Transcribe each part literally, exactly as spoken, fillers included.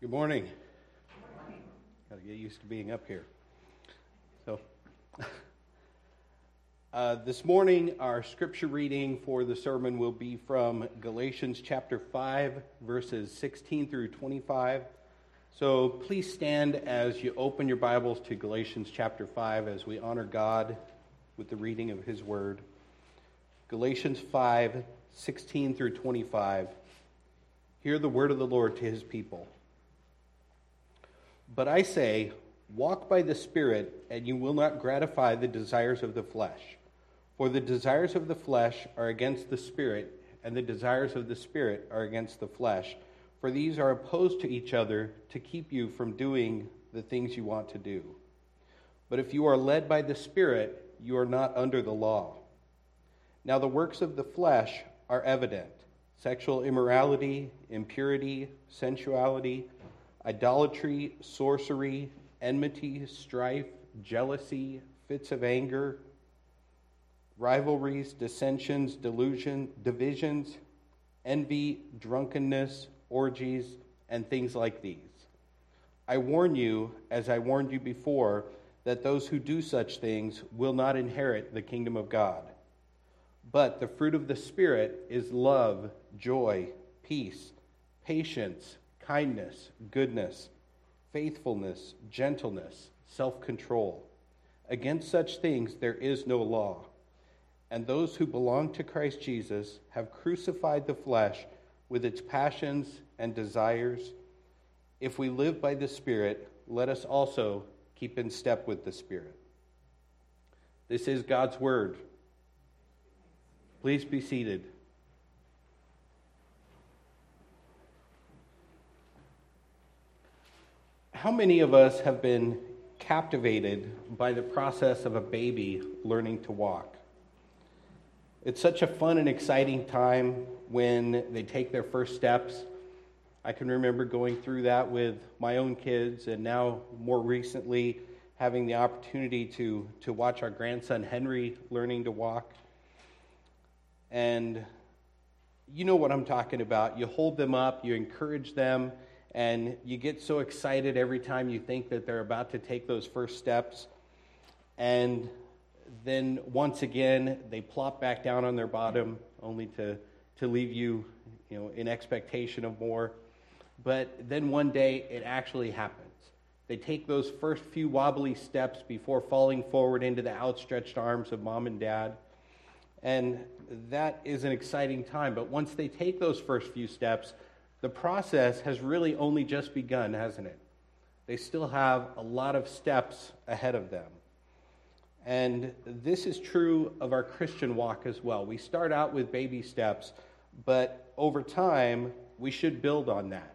Good morning. Got to get used to being up here. So, uh, this morning, our scripture reading for the sermon will be from Galatians chapter five, verses sixteen through twenty-five. So, please stand as you open your Bibles to Galatians chapter five as we honor God with the reading of His Word. Galatians five, sixteen through twenty-five. Hear the word of the Lord to His people. But I say, walk by the Spirit, and you will not gratify the desires of the flesh. For the desires of the flesh are against the Spirit, and the desires of the Spirit are against the flesh. For these are opposed to each other to keep you from doing the things you want to do. But if you are led by the Spirit, you are not under the law. Now the works of the flesh are evident: sexual immorality, impurity, sensuality, idolatry, sorcery, enmity, strife, jealousy, fits of anger, rivalries, dissensions, delusion, divisions, envy, drunkenness, orgies, and things like these. I warn you, as I warned you before, that those who do such things will not inherit the kingdom of God. But the fruit of the Spirit is love, joy, peace, patience, kindness, goodness, faithfulness, gentleness, self-control. Against such things there is no law. And those who belong to Christ Jesus have crucified the flesh with its passions and desires. If we live by the Spirit, let us also keep in step with the Spirit. This is God's word. Please be seated. How many of us have been captivated by the process of a baby learning to walk? It's such a fun and exciting time when they take their first steps. I can remember going through that with my own kids, and now more recently having the opportunity to, to watch our grandson Henry learning to walk. And you know what I'm talking about. You hold them up, you encourage them, and you get so excited every time you think that they're about to take those first steps. And then once again, they plop back down on their bottom, only to, to leave you, you know, in expectation of more. But then one day, it actually happens. They take those first few wobbly steps before falling forward into the outstretched arms of mom and dad. And that is an exciting time. But once they take those first few steps, the process has really only just begun, hasn't it? They still have a lot of steps ahead of them. And this is true of our Christian walk as well. We start out with baby steps, but over time, we should build on that.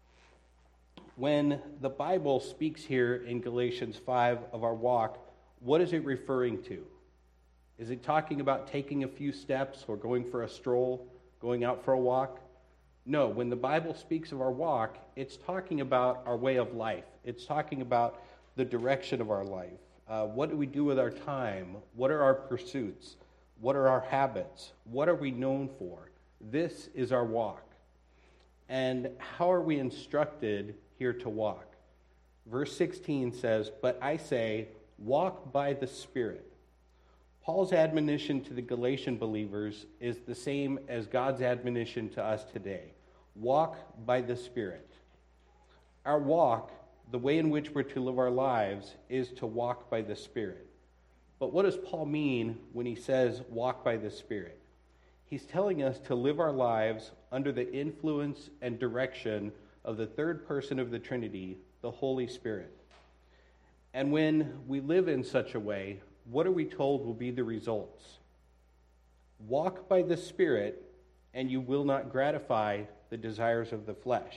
When the Bible speaks here in Galatians five of our walk, what is it referring to? Is it talking about taking a few steps or going for a stroll, going out for a walk? No, when the Bible speaks of our walk, it's talking about our way of life. It's talking about the direction of our life. Uh, what do we do with our time? What are our pursuits? What are our habits? What are we known for? This is our walk. And how are we instructed here to walk? Verse sixteen says, "But I say, walk by the Spirit." Paul's admonition to the Galatian believers is the same as God's admonition to us today. Walk by the Spirit. Our walk, the way in which we're to live our lives, is to walk by the Spirit. But what does Paul mean when he says walk by the Spirit? He's telling us to live our lives under the influence and direction of the third person of the Trinity, the Holy Spirit. And when we live in such a way, what are we told will be the results? Walk by the Spirit, and you will not gratify the desires of the flesh.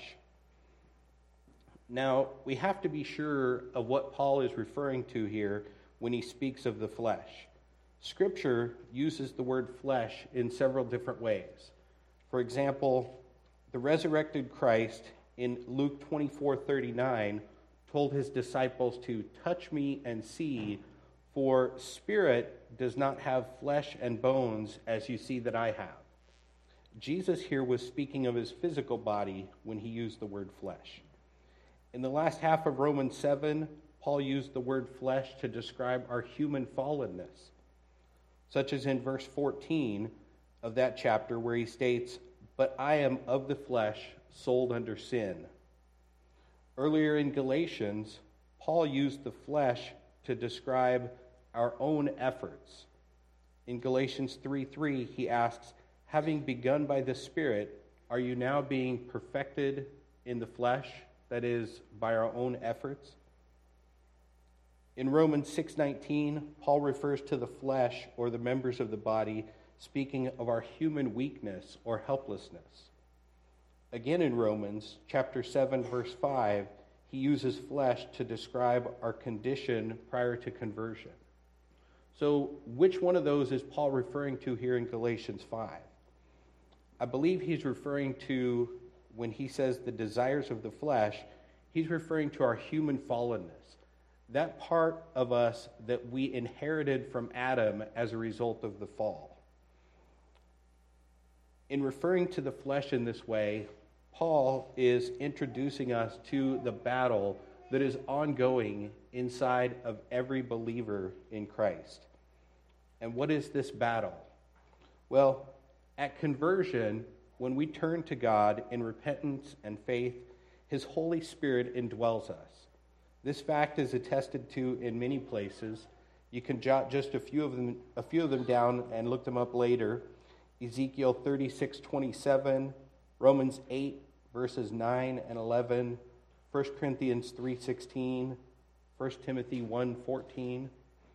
Now, we have to be sure of what Paul is referring to here when he speaks of the flesh. Scripture uses the word flesh in several different ways. For example, the resurrected Christ in Luke twenty-four thirty-nine told his disciples to touch me and see, for spirit does not have flesh and bones as you see that I have. Jesus here was speaking of his physical body when he used the word flesh. In the last half of Romans seven, Paul used the word flesh to describe our human fallenness, such as in verse fourteen of that chapter where he states, "But I am of the flesh, sold under sin." Earlier in Galatians, Paul used the flesh to describe our own efforts. In Galatians three three, he asks, "Having begun by the Spirit, are you now being perfected in the flesh?" That is, by our own efforts. In Romans six nineteen, Paul refers to the flesh or the members of the body, speaking of our human weakness or helplessness. Again in Romans chapter seven, verse five, he uses flesh to describe our condition prior to conversion. So which one of those is Paul referring to here in Galatians five? I believe he's referring to, when he says the desires of the flesh, he's referring to our human fallenness, that part of us that we inherited from Adam as a result of the fall. In referring to the flesh in this way, Paul is introducing us to the battle that is ongoing inside of every believer in Christ. And what is this battle? Well, at conversion, when we turn to God in repentance and faith, His Holy Spirit indwells us. This fact is attested to in many places. You can jot just a few of them, a few of them down and look them up later. Ezekiel thirty-six twenty-seven, Romans eight, verses nine and eleven, First Corinthians three sixteen, First Timothy one fourteen.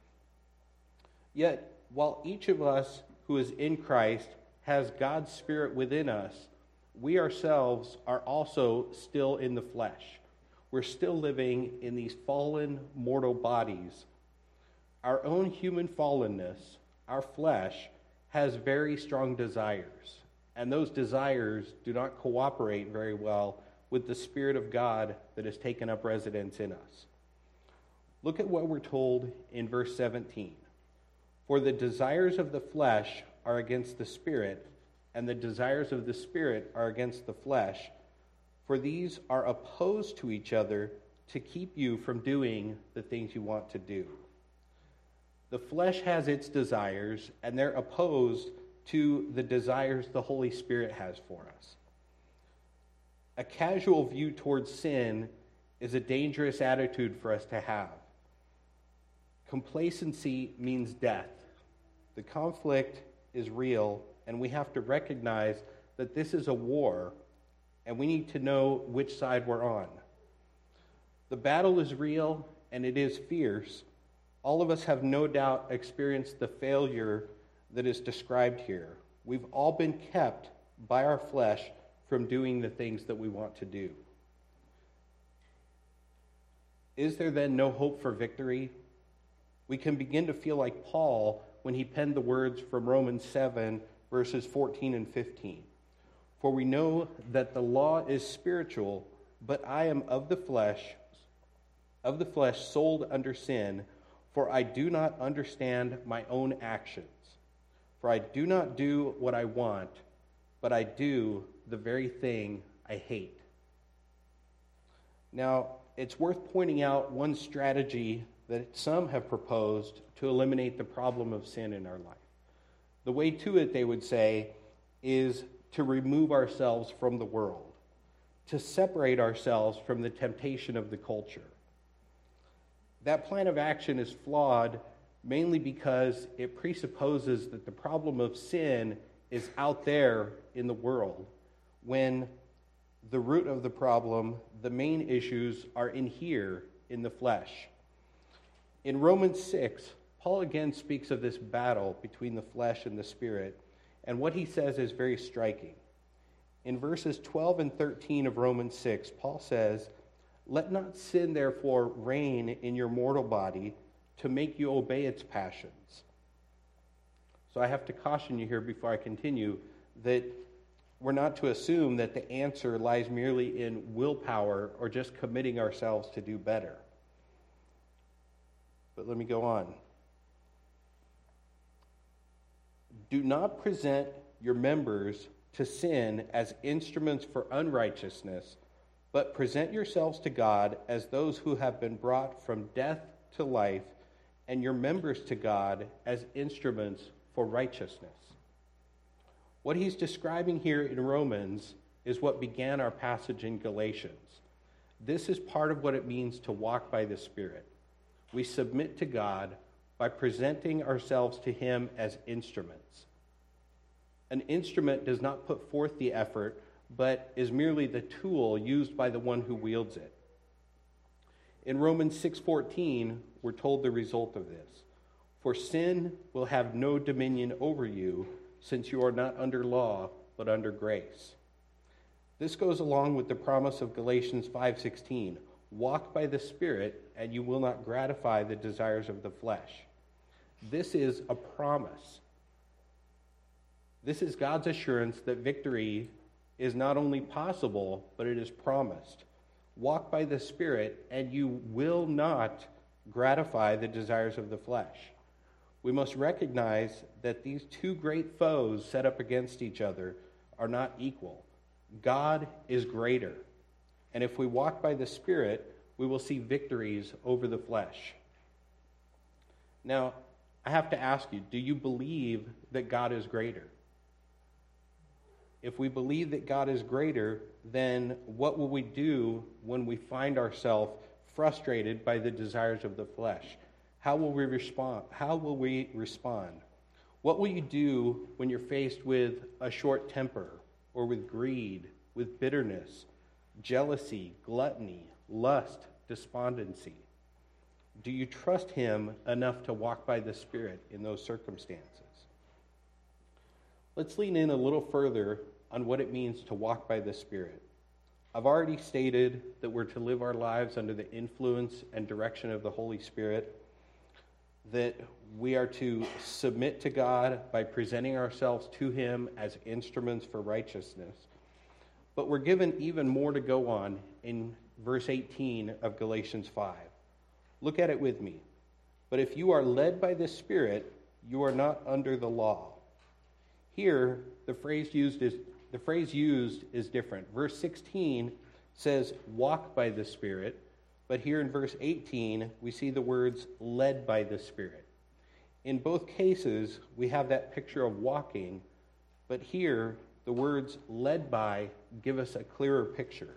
Yet, while each of us who is in Christ has God's Spirit within us, we ourselves are also still in the flesh. We're still living in these fallen, mortal bodies. Our own human fallenness, our flesh, has very strong desires, and those desires do not cooperate very well with the Spirit of God that has taken up residence in us. Look at what we're told in verse seventeen. For the desires of the flesh are against the Spirit, and the desires of the Spirit are against the flesh. For these are opposed to each other to keep you from doing the things you want to do. The flesh has its desires, and they're opposed to the desires the Holy Spirit has for us. A casual view towards sin is a dangerous attitude for us to have. Complacency means death. The conflict is real, and we have to recognize that this is a war, and we need to know which side we're on. The battle is real, and it is fierce. All of us have no doubt experienced the failure that is described here. We've all been kept by our flesh from doing the things that we want to do. Is there then no hope for victory? We can begin to feel like Paul when he penned the words from Romans seven, verses fourteen and fifteen. For we know that the law is spiritual, but I am of the flesh, of the flesh sold under sin, for I do not understand my own actions. For I do not do what I want, but I do the very thing I hate. Now, it's worth pointing out one strategy that some have proposed to eliminate the problem of sin in our life. The way to it, they would say, is to remove ourselves from the world, to separate ourselves from the temptation of the culture. That plan of action is flawed mainly because it presupposes that the problem of sin is out there in the world, when the root of the problem, the main issues, are in here, in the flesh. In Romans six, Paul again speaks of this battle between the flesh and the Spirit, and what he says is very striking. In verses twelve and thirteen of Romans six, Paul says, "Let not sin therefore reign in your mortal body to make you obey its passions." So I have to caution you here before I continue that we're not to assume that the answer lies merely in willpower or just committing ourselves to do better. But let me go on. Do not present your members to sin as instruments for unrighteousness, But present yourselves to God as those who have been brought from death to life, and your members to God as instruments for righteousness. What he's describing here in Romans is what began our passage in Galatians. This is part of what it means to walk by the Spirit. We submit to God by presenting ourselves to him as instruments. An instrument does not put forth the effort, but is merely the tool used by the one who wields it. In Romans six fourteen, we're told the result of this. For sin will have no dominion over you, since you are not under law, but under grace. This goes along with the promise of Galatians five sixteen. Walk by the Spirit, and you will not gratify the desires of the flesh. This is a promise. This is God's assurance that victory is not only possible, but it is promised. Walk by the Spirit, and you will not gratify the desires of the flesh. We must recognize that these two great foes set up against each other are not equal. God is greater. And if we walk by the Spirit, we will see victories over the flesh. Now, I have to ask you, do you believe that God is greater? If we believe that God is greater, then what will we do when we find ourselves frustrated by the desires of the flesh? How will we respond? How will we respond? What will you do when you're faced with a short temper, or with greed, with bitterness, jealousy, gluttony, lust, despondency? Do you trust him enough to walk by the Spirit in those circumstances? Let's lean in a little further on what it means to walk by the Spirit. I've already stated that we're to live our lives under the influence and direction of the Holy Spirit, that we are to submit to God by presenting ourselves to him as instruments for righteousness. But we're given even more to go on in verse eighteen of Galatians five. Look at it with me. But if you are led by the Spirit, you are not under the law. Here, the phrase used is the phrase used is different. Verse sixteen says, walk by the Spirit. But here in verse eighteen, we see the words led by the Spirit. In both cases, we have that picture of walking, but here, the words led by give us a clearer picture.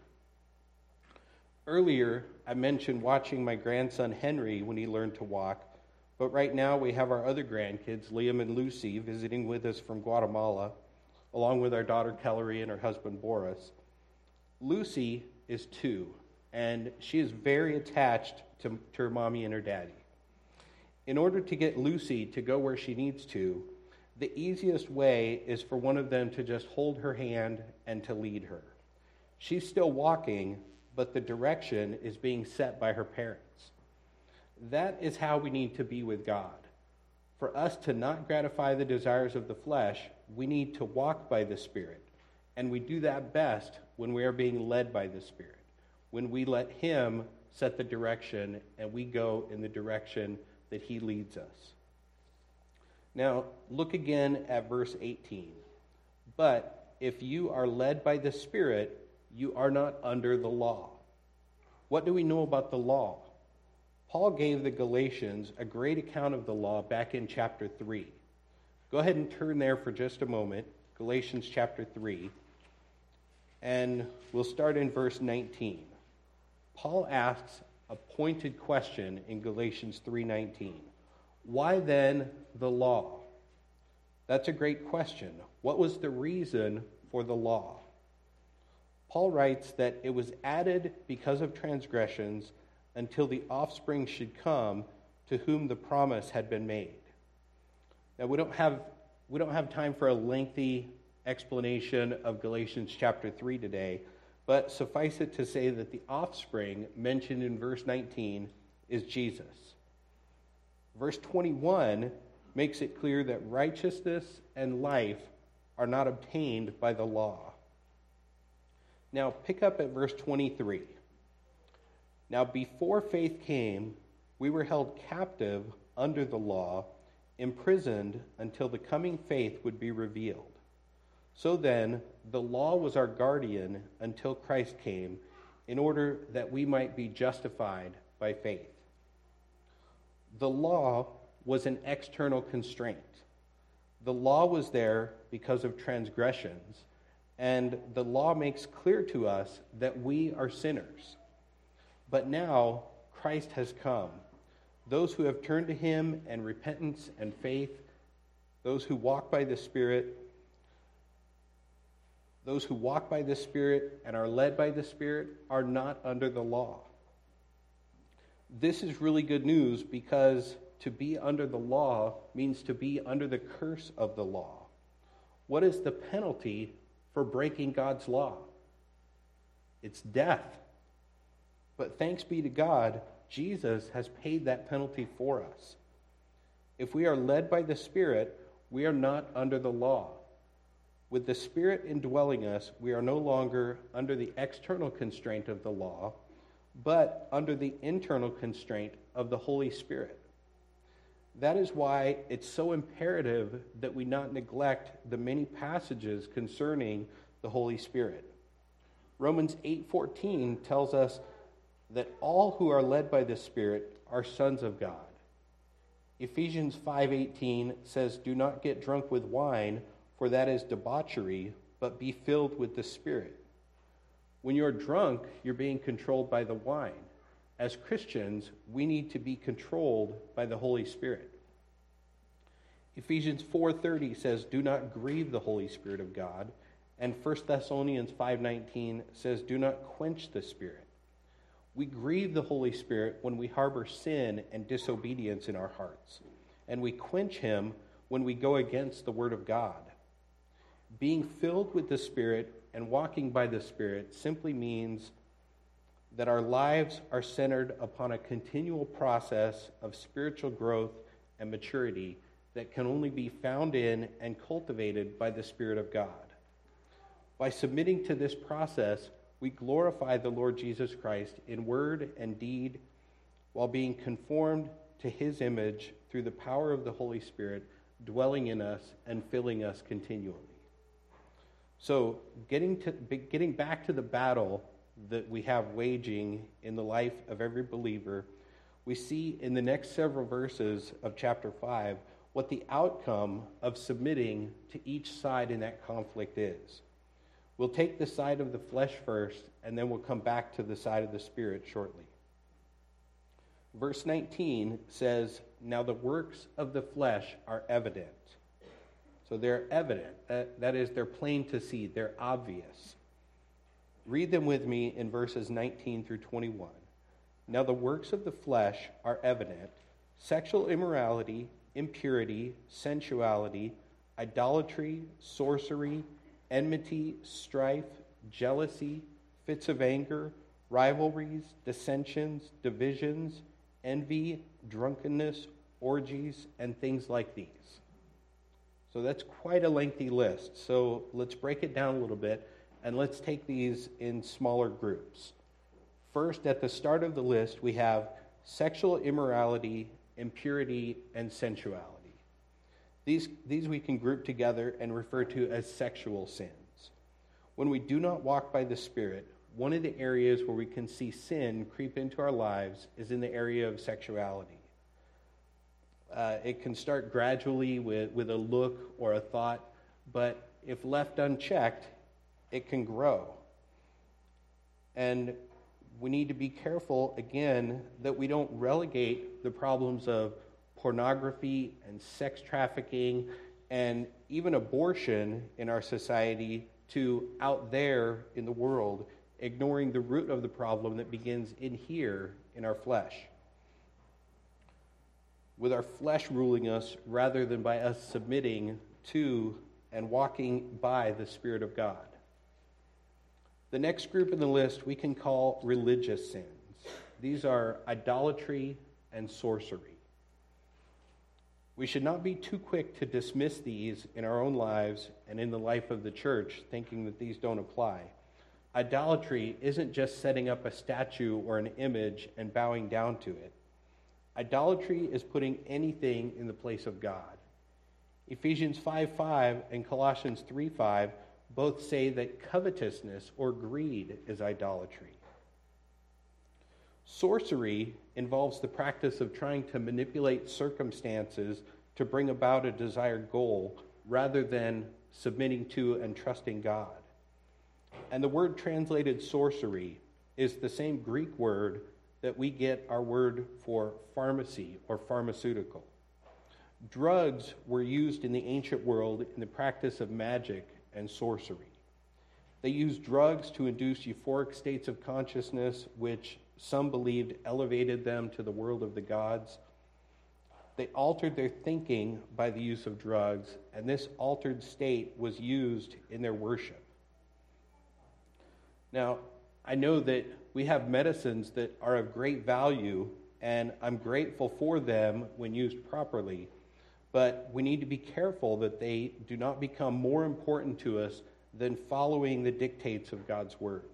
Earlier, I mentioned watching my grandson Henry when he learned to walk, but right now we have our other grandkids, Liam and Lucy, visiting with us from Guatemala, along with our daughter Kellery and her husband Boris. Lucy is two, and she is very attached to, to her mommy and her daddy. In order to get Lucy to go where she needs to, the easiest way is for one of them to just hold her hand and to lead her. She's still walking, but the direction is being set by her parents. That is how we need to be with God. For us to not gratify the desires of the flesh, we need to walk by the Spirit. And we do that best when we are being led by the Spirit, when we let him set the direction and we go in the direction that he leads us. Now, look again at verse eighteen. But if you are led by the Spirit, you are not under the law. What do we know about the law? Paul gave the Galatians a great account of the law back in chapter three. Go ahead and turn there for just a moment, Galatians chapter three, and we'll start in verse nineteen. Paul asks a pointed question in Galatians three nineteen. Why then the law? That's a great question. What was the reason for the law? Paul writes that it was added because of transgressions until the offspring should come to whom the promise had been made. Now, we don't have we don't have time for a lengthy explanation of Galatians chapter three today, but suffice it to say that the offspring mentioned in verse nineteen is Jesus. Verse twenty-one makes it clear that righteousness and life are not obtained by the law. Now, pick up at verse twenty-three. Now, before faith came, we were held captive under the law, imprisoned until the coming faith would be revealed. So then, the law was our guardian until Christ came, in order that we might be justified by faith. The law was an external constraint. The law was there because of transgressions, and the law makes clear to us that we are sinners. But now Christ has come. Those who have turned to him in repentance and faith, those who walk by the Spirit, those who walk by the Spirit and are led by the Spirit are not under the law. This is really good news because to be under the law means to be under the curse of the law. What is the penalty for breaking God's law? It's death. But thanks be to God, Jesus has paid that penalty for us. If we are led by the Spirit, we are not under the law. With the Spirit indwelling us, we are no longer under the external constraint of the law, but under the internal constraint of the Holy Spirit. That is why it's so imperative that we not neglect the many passages concerning the Holy Spirit. Romans eight fourteen tells us that all who are led by the Spirit are sons of God. Ephesians five eighteen says, "Do not get drunk with wine, for that is debauchery, but be filled with the Spirit." When you're drunk, you're being controlled by the wine. As Christians, we need to be controlled by the Holy Spirit. Ephesians four thirty says, "Do not grieve the Holy Spirit of God." And First Thessalonians five nineteen says, "Do not quench the Spirit." We grieve the Holy Spirit when we harbor sin and disobedience in our hearts. And we quench him when we go against the Word of God. Being filled with the Spirit and walking by the Spirit simply means that our lives are centered upon a continual process of spiritual growth and maturity that can only be found in and cultivated by the Spirit of God. By submitting to this process, we glorify the Lord Jesus Christ in word and deed while being conformed to his image through the power of the Holy Spirit dwelling in us and filling us continually. So getting to getting back to the battle that we have waging in the life of every believer, we see in the next several verses of chapter five what the outcome of submitting to each side in that conflict is. We'll take the side of the flesh first, and then we'll come back to the side of the Spirit shortly. Verse nineteen says, "Now the works of the flesh are evident." So they're evident. That, that is, they're plain to see. They're obvious. Read them with me in verses nineteen through twenty-one. "Now the works of the flesh are evident: sexual immorality, impurity, sensuality, idolatry, sorcery, enmity, strife, jealousy, fits of anger, rivalries, dissensions, divisions, envy, drunkenness, orgies, and things like these." So that's quite a lengthy list. So let's break it down a little bit, and let's take these in smaller groups. First, at the start of the list, we have sexual immorality, impurity, and sensuality. These, these we can group together and refer to as sexual sins. When we do not walk by the Spirit, one of the areas where we can see sin creep into our lives is in the area of sexuality. Uh, it can start gradually with, with a look or a thought, but if left unchecked, it can grow. And we need to be careful, again, that we don't relegate the problems of pornography and sex trafficking and even abortion in our society to out there in the world, ignoring the root of the problem that begins in here in our flesh, with our flesh ruling us rather than by us submitting to and walking by the Spirit of God. The next group in the list we can call religious sins. These are idolatry and sorcery. We should not be too quick to dismiss these in our own lives and in the life of the church, thinking that these don't apply. Idolatry isn't just setting up a statue or an image and bowing down to it. Idolatry is putting anything in the place of God. Ephesians five five and Colossians three five both say that covetousness or greed is idolatry. Sorcery involves the practice of trying to manipulate circumstances to bring about a desired goal rather than submitting to and trusting God. And the word translated sorcery is the same Greek word that we get our word for pharmacy or pharmaceutical. Drugs were used in the ancient world in the practice of magic and sorcery. They used drugs to induce euphoric states of consciousness, which some believed elevated them to the world of the gods. They altered their thinking by the use of drugs, and this altered state was used in their worship. Now, I know that we have medicines that are of great value, and I'm grateful for them when used properly, but we need to be careful that they do not become more important to us than following the dictates of God's word.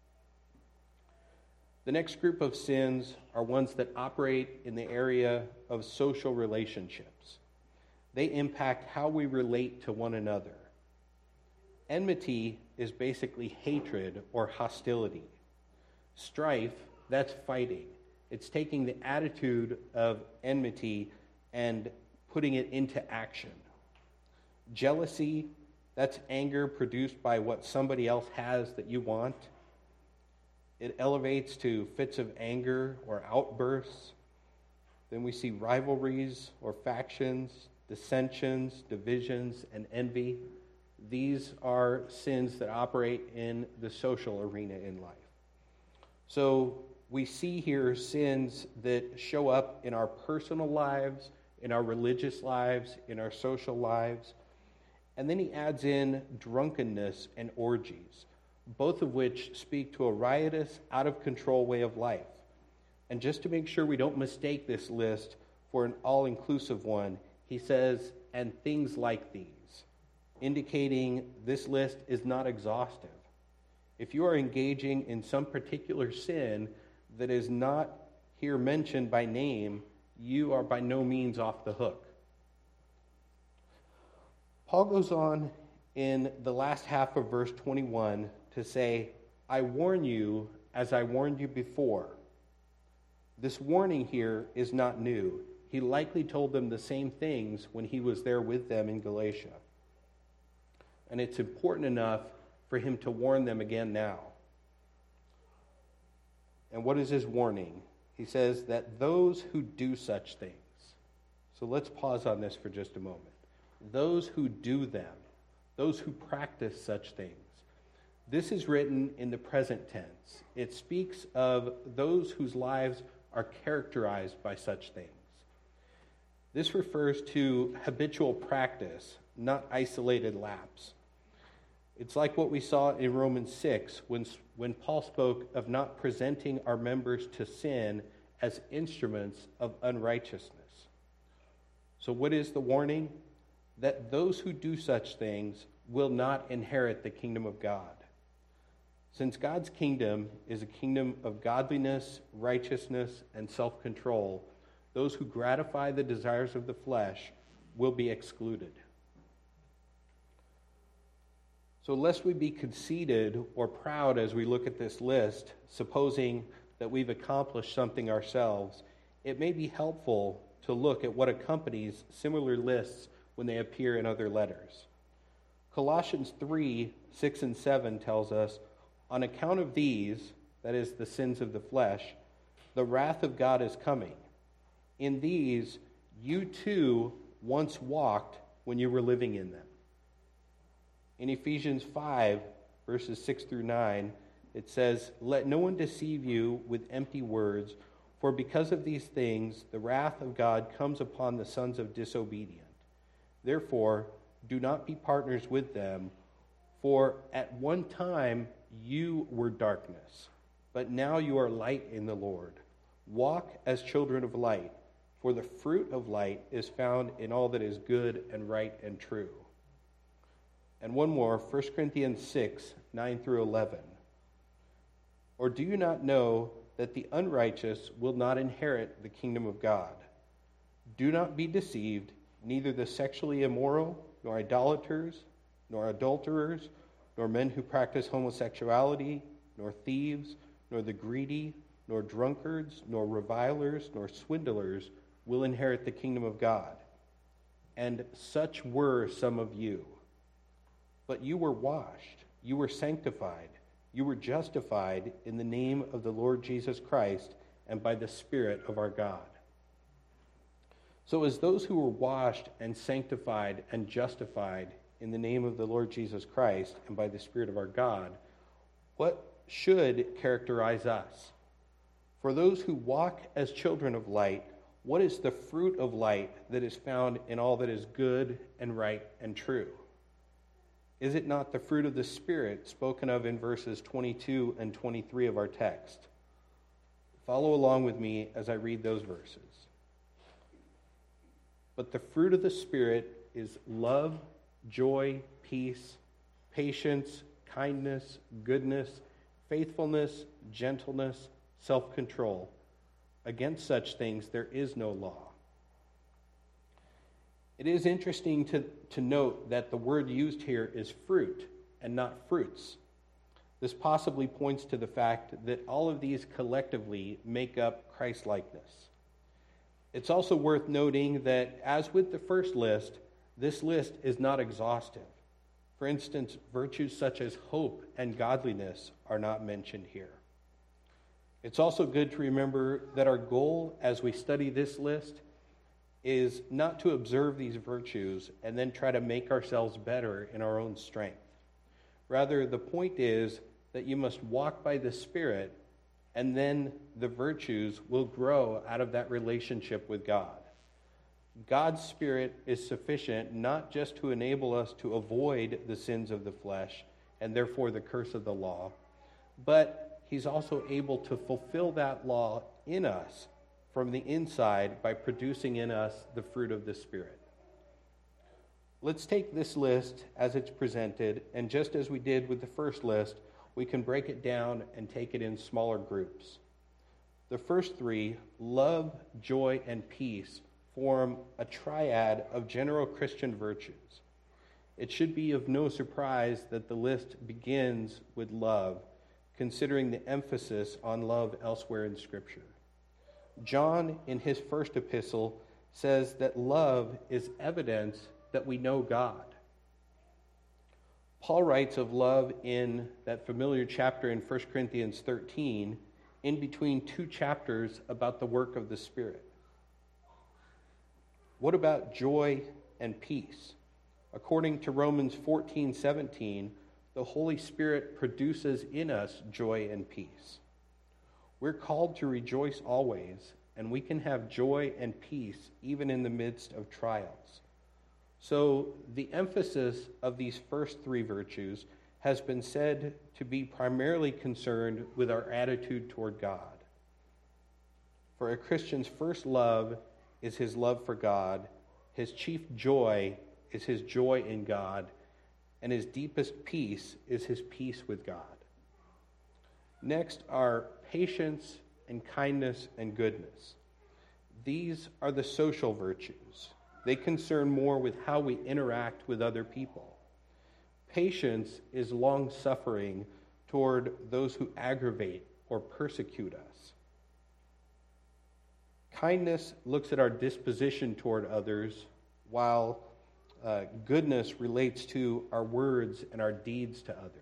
The next group of sins are ones that operate in the area of social relationships. They impact how we relate to one another. Enmity is basically hatred or hostility. Strife, that's fighting. It's taking the attitude of enmity and putting it into action. Jealousy, that's anger produced by what somebody else has that you want. It elevates to fits of anger or outbursts. Then we see rivalries or factions, dissensions, divisions, and envy. These are sins that operate in the social arena in life. So we see here sins that show up in our personal lives, in our religious lives, in our social lives. And then he adds in drunkenness and orgies, both of which speak to a riotous, out-of-control way of life. And just to make sure we don't mistake this list for an all-inclusive one, he says, and things like these, indicating this list is not exhaustive. If you are engaging in some particular sin that is not here mentioned by name, you are by no means off the hook. Paul goes on in the last half of verse twenty-one to say, I warn you as I warned you before. This warning here is not new. He likely told them the same things when he was there with them in Galatia. And it's important enough for him to warn them again now. And what is his warning? He says that those who do such things. So let's pause on this for just a moment. Those who do them, those who practice such things. This is written in the present tense. It speaks of those whose lives are characterized by such things. This refers to habitual practice, not isolated lapse. It's like what we saw in Romans six when, when Paul spoke of not presenting our members to sin as instruments of unrighteousness. So what is the warning? That those who do such things will not inherit the kingdom of God. Since God's kingdom is a kingdom of godliness, righteousness, and self-control, those who gratify the desires of the flesh will be excluded. So lest we be conceited or proud as we look at this list, supposing that we've accomplished something ourselves, it may be helpful to look at what accompanies similar lists when they appear in other letters. Colossians three, six and seven tells us, on account of these, that is the sins of the flesh, the wrath of God is coming. In these, you too once walked when you were living in them. In Ephesians five, verses six through nine, it says, let no one deceive you with empty words, for because of these things, the wrath of God comes upon the sons of disobedience. Therefore, do not be partners with them, for at one time you were darkness, but now you are light in the Lord. Walk as children of light, for the fruit of light is found in all that is good and right and true. And one more, First Corinthians six, nine through eleven. Or do you not know that the unrighteous will not inherit the kingdom of God? Do not be deceived. Neither the sexually immoral, nor idolaters, nor adulterers, nor men who practice homosexuality, nor thieves, nor the greedy, nor drunkards, nor revilers, nor swindlers will inherit the kingdom of God. And such were some of you. But you were washed, you were sanctified, you were justified in the name of the Lord Jesus Christ and by the Spirit of our God. So as those who were washed and sanctified and justified in the name of the Lord Jesus Christ and by the Spirit of our God, what should characterize us? For those who walk as children of light, what is the fruit of light that is found in all that is good and right and true? Is it not the fruit of the Spirit spoken of in verses twenty-two and twenty-three of our text? Follow along with me as I read those verses. But the fruit of the Spirit is love, joy, peace, patience, kindness, goodness, faithfulness, gentleness, self-control. Against such things there is no law. It is interesting to, to note that the word used here is fruit and not fruits. This possibly points to the fact that all of these collectively make up Christ-likeness. It's also worth noting that, as with the first list, this list is not exhaustive. For instance, virtues such as hope and godliness are not mentioned here. It's also good to remember that our goal as we study this list is not to observe these virtues and then try to make ourselves better in our own strength. Rather, the point is that you must walk by the Spirit, and then the virtues will grow out of that relationship with God. God's Spirit is sufficient not just to enable us to avoid the sins of the flesh and therefore the curse of the law, but He's also able to fulfill that law in us from the inside by producing in us the fruit of the Spirit. Let's take this list as it's presented, and just as we did with the first list, we can break it down and take it in smaller groups. The first three, love, joy, and peace, form a triad of general Christian virtues. It should be of no surprise that the list begins with love, considering the emphasis on love elsewhere in Scripture. John, in his first epistle, says that love is evidence that we know God. Paul writes of love in that familiar chapter in First Corinthians thirteen, in between two chapters about the work of the Spirit. What about joy and peace? According to Romans fourteen seventeen, the Holy Spirit produces in us joy and peace. We're called to rejoice always, and we can have joy and peace even in the midst of trials. So the emphasis of these first three virtues has been said to be primarily concerned with our attitude toward God. For a Christian's first love is his love for God, his chief joy is his joy in God, and his deepest peace is his peace with God. Next are patience and kindness and goodness. These are the social virtues. They concern more with how we interact with other people. Patience is long-suffering toward those who aggravate or persecute us. Kindness looks at our disposition toward others, while uh, goodness relates to our words and our deeds to others.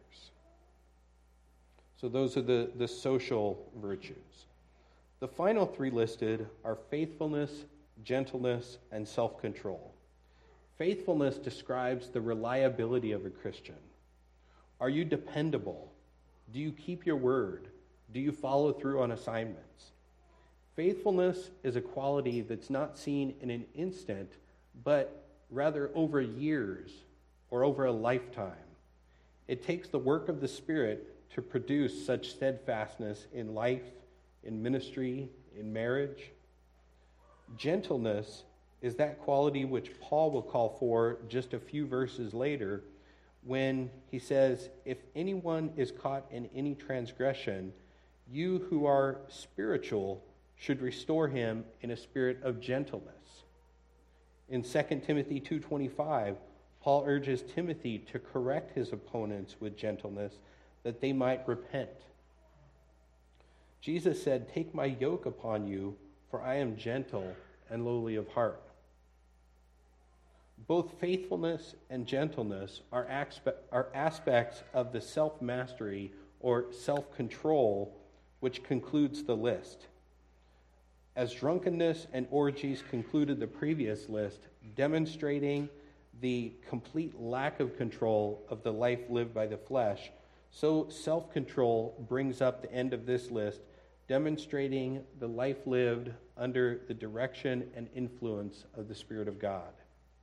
So those are the, the social virtues. The final three listed are faithfulness, gentleness, and self-control. Faithfulness describes the reliability of a Christian. Are you dependable? Do you keep your word? Do you follow through on assignments? Faithfulness is a quality that's not seen in an instant, but rather over years or over a lifetime. It takes the work of the Spirit to produce such steadfastness in life, in ministry, in marriage. Gentleness is that quality which Paul will call for just a few verses later when he says, if anyone is caught in any transgression, you who are spiritual should restore him in a spirit of gentleness. In Second Timothy two twenty-five, Paul urges Timothy to correct his opponents with gentleness that they might repent. Jesus said, "Take my yoke upon you, for I am gentle and lowly of heart." Both faithfulness and gentleness are, aspe- are aspects of the self-mastery or self-control which concludes the list. As drunkenness and orgies concluded the previous list, demonstrating the complete lack of control of the life lived by the flesh, so self-control brings up the end of this list, demonstrating the life lived under the direction and influence of the Spirit of God.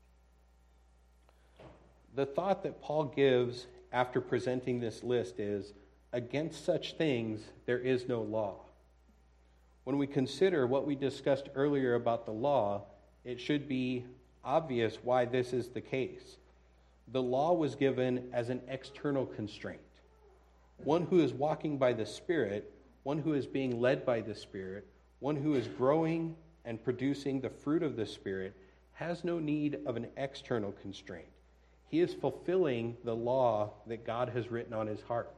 The thought that Paul gives after presenting this list is, against such things there is no law. When we consider what we discussed earlier about the law, it should be obvious why this is the case. The law was given as an external constraint. One who is walking by the Spirit, one who is being led by the Spirit, one who is growing and producing the fruit of the Spirit, has no need of an external constraint. He is fulfilling the law that God has written on his heart.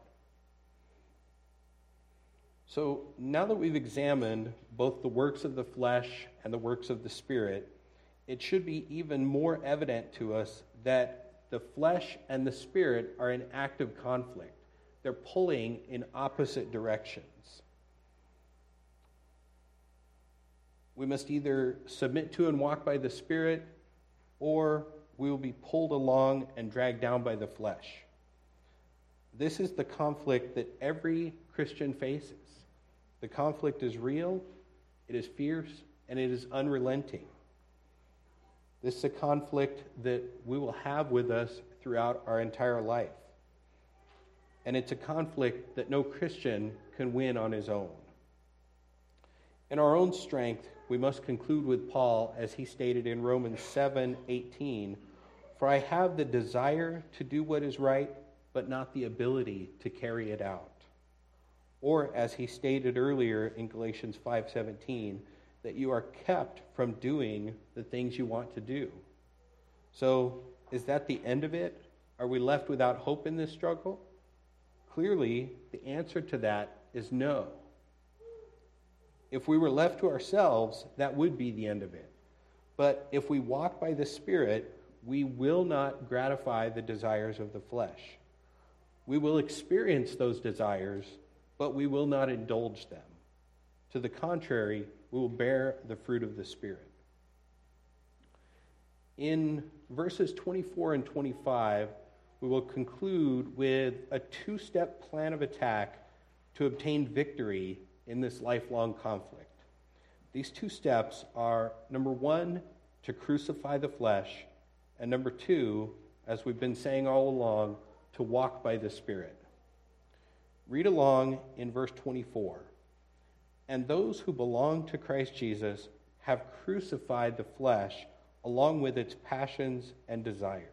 So now that we've examined both the works of the flesh and the works of the Spirit, it should be even more evident to us that the flesh and the Spirit are in active conflict. They're pulling in opposite directions. We must either submit to and walk by the Spirit, or we will be pulled along and dragged down by the flesh. This is the conflict that every Christian faces. The conflict is real, it is fierce, and it is unrelenting. This is a conflict that we will have with us throughout our entire life. And it's a conflict that no Christian can win on his own. In our own strength, we must conclude with Paul as he stated in Romans seven eighteen, "For I have the desire to do what is right, but not the ability to carry it out." Or as he stated earlier in Galatians five seventeen, that you are kept from doing the things you want to do. So, is that the end of it? Are we left without hope in this struggle? Clearly, the answer to that is no. If we were left to ourselves, that would be the end of it. But if we walk by the Spirit, we will not gratify the desires of the flesh. We will experience those desires, but we will not indulge them. To the contrary, we will bear the fruit of the Spirit. In verses twenty-four and twenty-five, we will conclude with a two-step plan of attack to obtain victory in this lifelong conflict. These two steps are, number one, to crucify the flesh, and number two, as we've been saying all along, to walk by the Spirit. Read along in verse twenty-four. "And those who belong to Christ Jesus have crucified the flesh along with its passions and desires."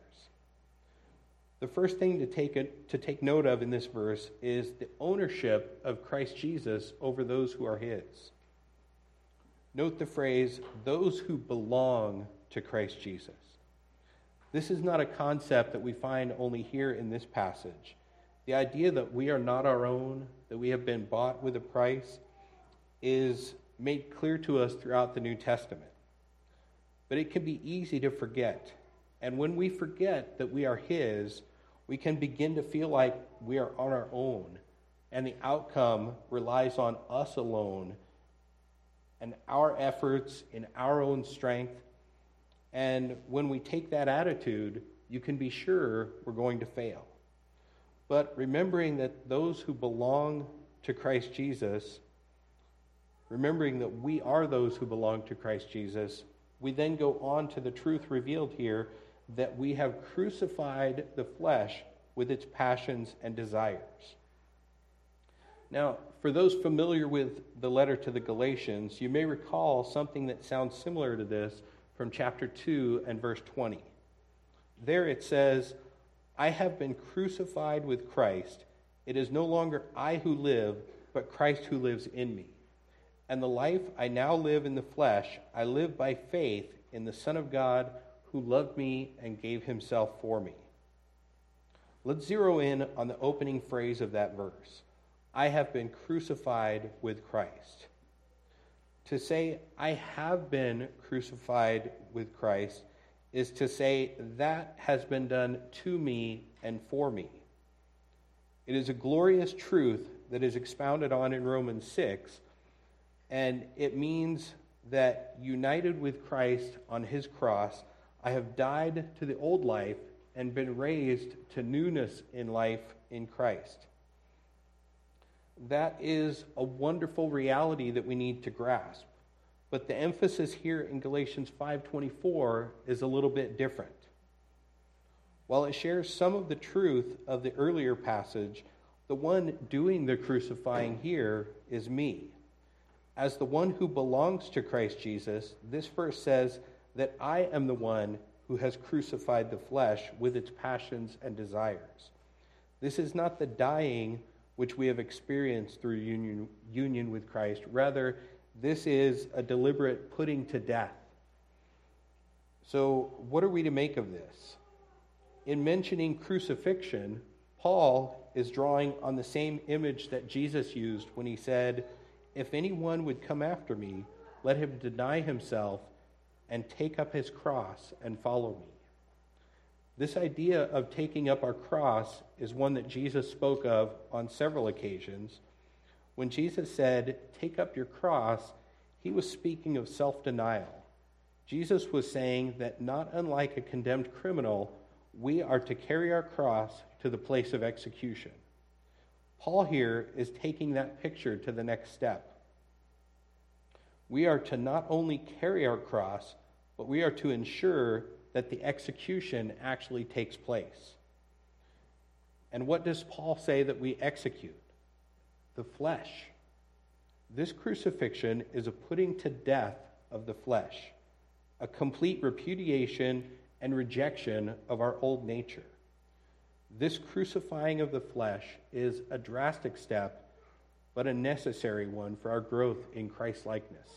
The first thing to take it, to take note of in this verse is the ownership of Christ Jesus over those who are his. Note the phrase, "those who belong to Christ Jesus." This is not a concept that we find only here in this passage. The idea that we are not our own, that we have been bought with a price, is made clear to us throughout the New Testament. But it can be easy to forget. And when we forget that we are his, we can begin to feel like we are on our own, and the outcome relies on us alone and our efforts in our own strength. And when we take that attitude, you can be sure we're going to fail. But remembering that those who belong to Christ Jesus, remembering that we are those who belong to Christ Jesus, we then go on to the truth revealed here that we have crucified the flesh with its passions and desires. Now, for those familiar with the letter to the Galatians, you may recall something that sounds similar to this from chapter two and verse twenty. There it says, "I have been crucified with Christ. It is no longer I who live, but Christ who lives in me. And the life I now live in the flesh, I live by faith in the Son of God who loved me and gave himself for me." Let's zero in on the opening phrase of that verse. I have been crucified with Christ. To say, I have been crucified with Christ, is to say, that has been done to me and for me. It is a glorious truth that is expounded on in Romans six, and it means that united with Christ on his cross, I have died to the old life and been raised to newness in life in Christ. That is a wonderful reality that we need to grasp. But the emphasis here in Galatians five twenty-four is a little bit different. While it shares some of the truth of the earlier passage, the one doing the crucifying here is me. As the one who belongs to Christ Jesus, this verse says that I am the one who has crucified the flesh with its passions and desires. This is not the dying which we have experienced through union, union with Christ. Rather, this is a deliberate putting to death. So, what are we to make of this? In mentioning crucifixion, Paul is drawing on the same image that Jesus used when he said, "If anyone would come after me, let him deny himself and take up his cross and follow me." This idea of taking up our cross is one that Jesus spoke of on several occasions. When Jesus said, "Take up your cross," he was speaking of self-denial. Jesus was saying that not unlike a condemned criminal, we are to carry our cross to the place of execution. Paul here is taking that picture to the next step. We are to not only carry our cross, but we are to ensure that the execution actually takes place. And what does Paul say that we execute? The flesh. This crucifixion is a putting to death of the flesh, a complete repudiation and rejection of our old nature. This crucifying of the flesh is a drastic step, but a necessary one for our growth in Christ-likeness.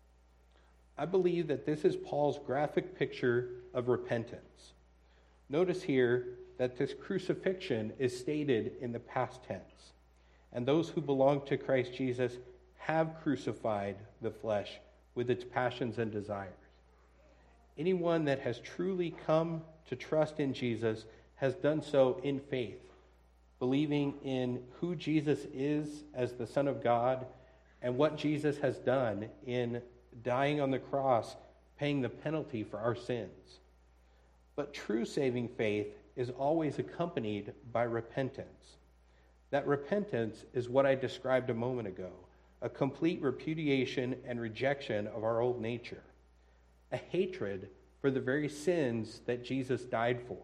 I believe that this is Paul's graphic picture of repentance. Notice here that this crucifixion is stated in the past tense, and those who belong to Christ Jesus have crucified the flesh with its passions and desires. Anyone that has truly come to trust in Jesus has done so in faith, believing in who Jesus is as the Son of God and what Jesus has done in dying on the cross, paying the penalty for our sins. But true saving faith is always accompanied by repentance. That repentance is what I described a moment ago, a complete repudiation and rejection of our old nature, a hatred for the very sins that Jesus died for.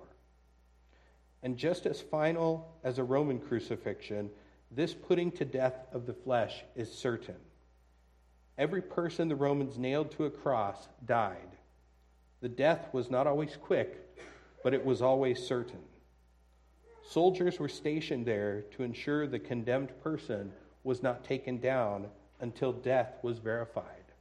And just as final as a Roman crucifixion, this putting to death of the flesh is certain. Every person the Romans nailed to a cross died. The death was not always quick, but it was always certain. Soldiers were stationed there to ensure the condemned person was not taken down until death was verified.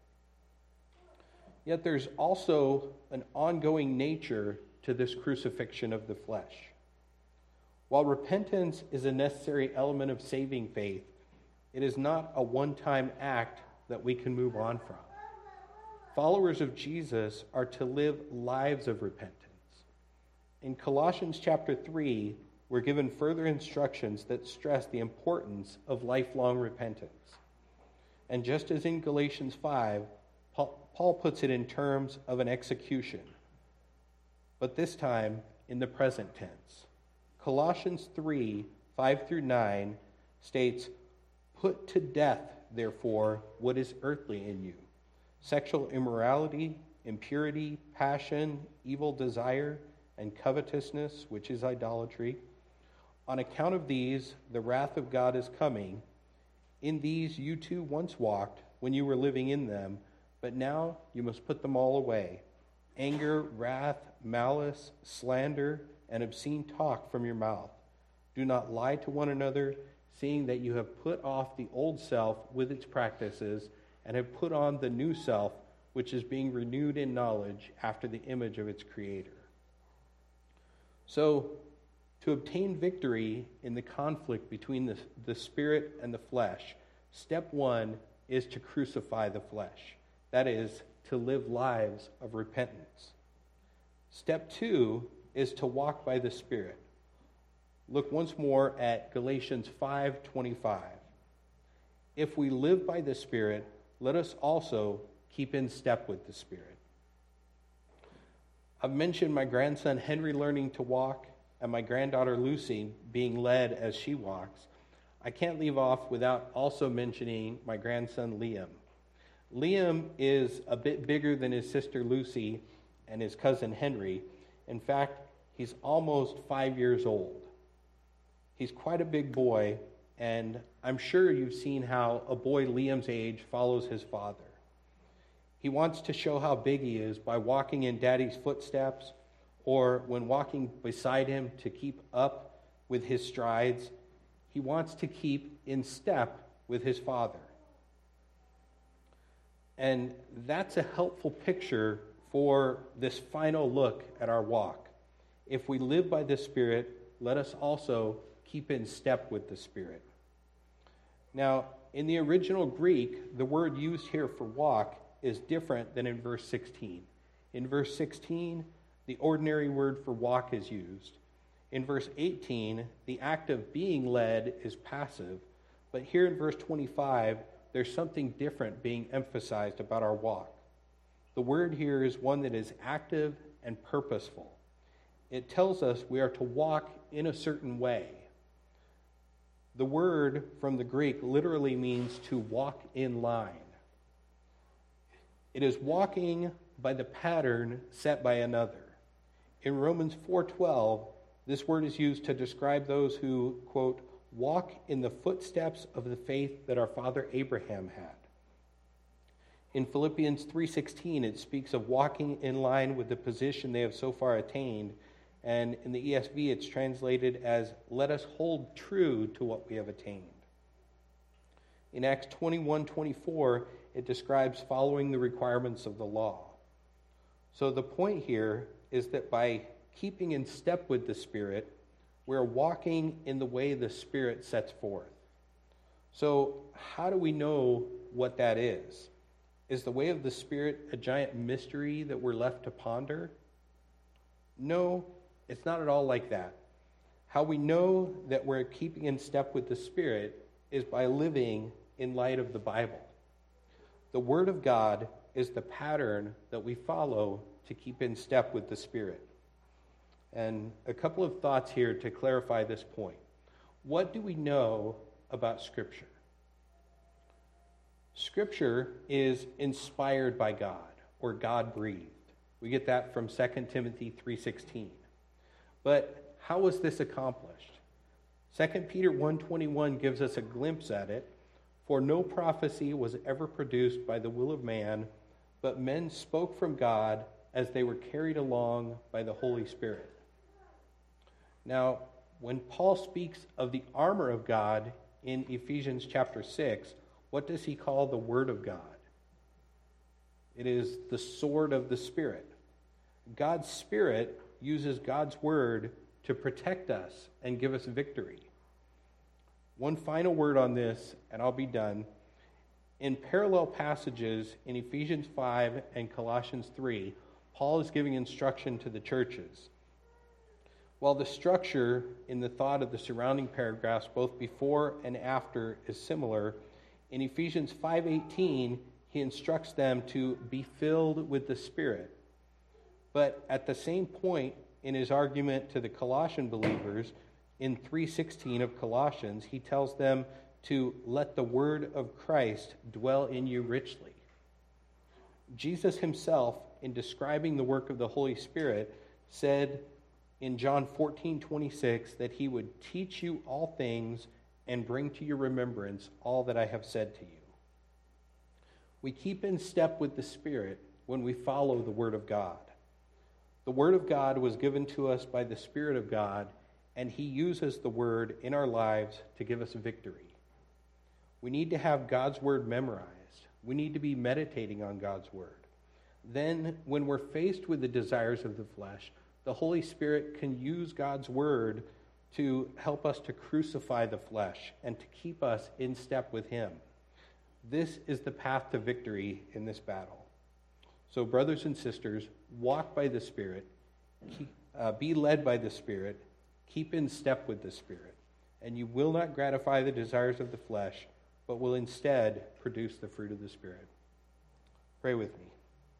Yet there's also an ongoing nature to this crucifixion of the flesh. While repentance is a necessary element of saving faith, it is not a one-time act that we can move on from. Followers of Jesus are to live lives of repentance. In Colossians chapter three, we're given further instructions that stress the importance of lifelong repentance. And just as in Galatians five, Paul puts it in terms of an execution, but this time in the present tense. Colossians three, five through nine states, "Put to death, therefore, what is earthly in you: sexual immorality, impurity, passion, evil desire, and covetousness, which is idolatry. On account of these, the wrath of God is coming. In these you too once walked when you were living in them, but now you must put them all away: anger, wrath, malice, slander, and obscene talk from your mouth. Do not lie to one another, seeing that you have put off the old self with its practices and have put on the new self, which is being renewed in knowledge after the image of its creator." So, To obtain victory in the conflict between the, the spirit and the flesh, step one is to crucify the flesh. That is, to live lives of repentance. Step two is to walk by the Spirit. Look once more at Galatians five twenty-five. If we live by the Spirit, let us also keep in step with the Spirit. I've mentioned my grandson Henry learning to walk and my granddaughter Lucy being led as she walks. I can't leave off without also mentioning my grandson Liam. Liam is a bit bigger than his sister Lucy and his cousin Henry. In fact, he's almost five years old. He's quite a big boy, and I'm sure you've seen how a boy Liam's age follows his father. He wants to show how big he is by walking in Daddy's footsteps, or when walking beside him to keep up with his strides. He wants to keep in step with his father. And that's a helpful picture for this final look at our walk. If we live by the Spirit, let us also keep in step with the Spirit. Now, in the original Greek, the word used here for walk is different than in verse sixteen. In verse sixteen, the ordinary word for walk is used. In verse eighteen, the act of being led is passive. But here in verse twenty-five, there's something different being emphasized about our walk. The word here is one that is active and purposeful. It tells us we are to walk in a certain way. The word from the Greek literally means to walk in line. It is walking by the pattern set by another. In Romans four twelve, this word is used to describe those who, quote, walk in the footsteps of the faith that our father Abraham had. In Philippians three sixteen, it speaks of walking in line with the position they have so far attained. And in the E S V, it's translated as, let us hold true to what we have attained. In Acts twenty-one twenty-four, it describes following the requirements of the law. So the point here is that by keeping in step with the Spirit, we're walking in the way the Spirit sets forth. So how do we know what that is? Is the way of the Spirit a giant mystery that we're left to ponder? No, it's not at all like that. How we know that we're keeping in step with the Spirit is by living in light of the Bible. The Word of God is the pattern that we follow to keep in step with the Spirit. And a couple of thoughts here to clarify this point. What do we know about Scripture? Scripture is inspired by God, or God-breathed. We get that from Second Timothy three sixteen. But how was this accomplished? Second Peter one twenty-one gives us a glimpse at it. For no prophecy was ever produced by the will of man, but men spoke from God as they were carried along by the Holy Spirit. Now, when Paul speaks of the armor of God in Ephesians chapter six, what does he call the Word of God? It is the sword of the Spirit. God's Spirit uses God's Word to protect us and give us victory. One final word on this, and I'll be done. In parallel passages in Ephesians five and Colossians three, Paul is giving instruction to the churches. While the structure in the thought of the surrounding paragraphs, both before and after, is similar, in Ephesians five eighteen, he instructs them to be filled with the Spirit. But at the same point in his argument to the Colossian believers, in three sixteen of Colossians, he tells them to let the word of Christ dwell in you richly. Jesus himself, in describing the work of the Holy Spirit, said in John fourteen twenty-six that he would teach you all things and bring to your remembrance all that I have said to you. We keep in step with the Spirit when we follow the Word of God. The Word of God was given to us by the Spirit of God, and he uses the Word in our lives to give us victory. We need to have God's Word memorized. We need to be meditating on God's Word. Then, when we're faced with the desires of the flesh, the Holy Spirit can use God's Word to help us to crucify the flesh and to keep us in step with him. This is the path to victory in this battle. So, brothers and sisters, walk by the Spirit, keep, uh, be led by the Spirit, keep in step with the Spirit, and you will not gratify the desires of the flesh, but will instead produce the fruit of the Spirit. Pray with me.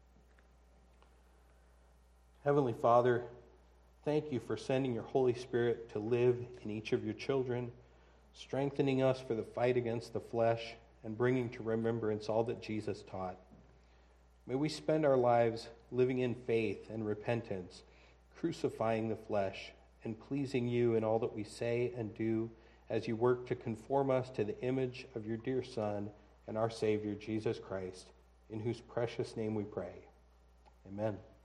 Heavenly Father, thank you for sending your Holy Spirit to live in each of your children, strengthening us for the fight against the flesh, and bringing to remembrance all that Jesus taught. May we spend our lives living in faith and repentance, crucifying the flesh, and pleasing you in all that we say and do as you work to conform us to the image of your dear Son and our Savior, Jesus Christ, in whose precious name we pray. Amen.